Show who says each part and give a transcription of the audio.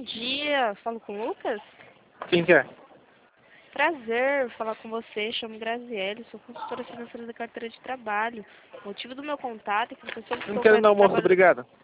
Speaker 1: Bom dia, falo com o Lucas?
Speaker 2: Quem que é?
Speaker 1: Prazer falar com você, chamo Graziele, sou consultora financeira da carteira de trabalho. O motivo do meu contato é que você solicitou
Speaker 2: Não quero não, moço, obrigado.